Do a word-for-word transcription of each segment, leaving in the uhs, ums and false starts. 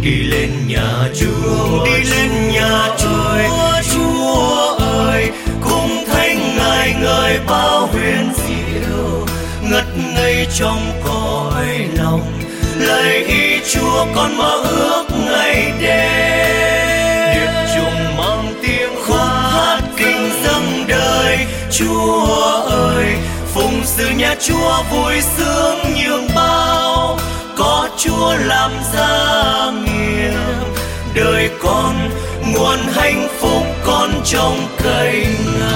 đi lên nhà Chúa, đi lên nhà Chúa, Chúa ơi, cùng thánh ngài ngợi bao huyền diệu, ngất ngây trong cõi lòng. Lạy ý Chúa con mơ ước ngày đêm, điệp trùng mang tiếng khúc hát kinh dâng đời. Chúa ơi, phụng sự nhà Chúa vui sướng nhường bao, có Chúa làm gia nghiệp, đời con nguồn hạnh phúc con trông cậy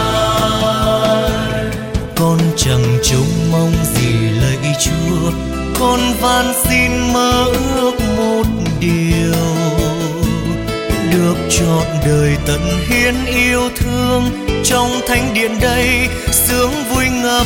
ngài. Con chẳng trông mong gì lạy Chúa, con van xin mơ ước một điều, được trọn đời tận hiến yêu thương trong thánh điện đây sướng vui ngập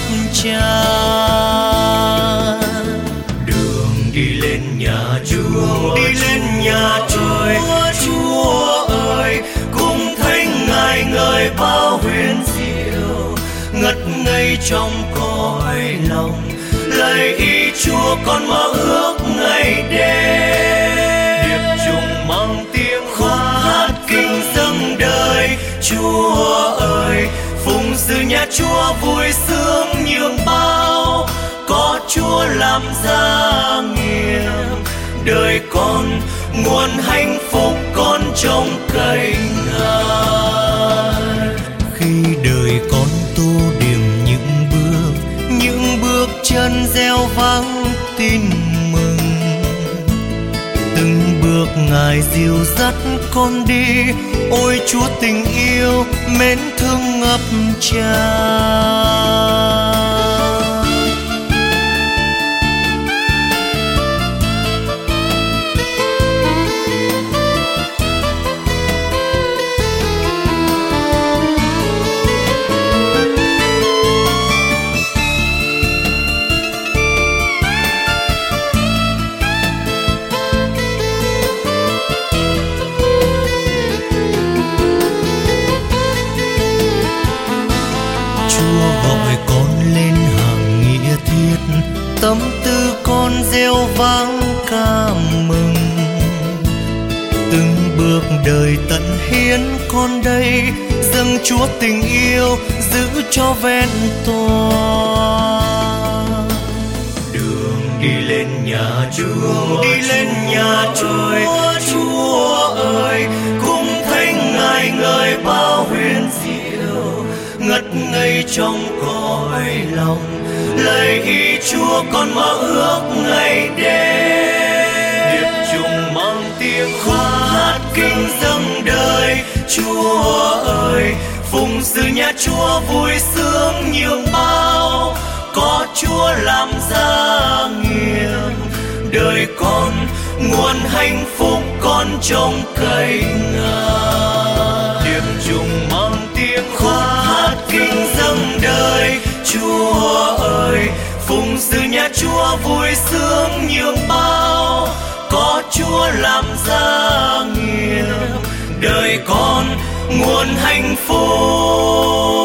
tràn. Đường đi lên nhà Chúa, đi lên nhà Chúa, Chúa ơi, cùng thánh ngài ngợi bao huyền diệu, ngất ngây trong cõi lòng. Lạy ý Chúa con mơ ước ngày đêm, điệp trùng mang tiếng khúc hát kinh dâng đời. Chúa ơi, phụng sự nhà Chúa vui sướng nhường bao, có Chúa làm gia nghiệp, đời con nguồn hạnh phúc con trông cậy ngài. Khi đời con tô điểm những bước, những bước chân gieo vắng tin mừng, từng bước ngài dìu dắt con đi. Ôi Chúa tình yêu mến thương ngập tràn. Tâm tư con gieo vang ca mừng, từng bước đời tận hiến con đây dâng Chúa tình yêu giữ cho vẹn toàn. Đường đi lên nhà Chúa, đi lên nhà Chúa, Chúa ơi, cùng thánh ngài ngợi bao huyền diệu, ngất ngây trong cõi lòng. Lạy ý Chúa con mơ ước ngày đêm, điệp trùng mang tiếng khúc hát kinh dâng đời. Chúa ơi, phụng sự nhà Chúa vui sướng nhường bao, có Chúa làm gia nghiệp, đời con nguồn hạnh phúc con trông cậy ngài. Điệp trùng mang tiếng khúc hát kinh dâng đời. Chúa ơi, phụng sự nhà Chúa vui sướng nhường bao, có Chúa làm gia nghiệp, đời con nguồn hạnh phúc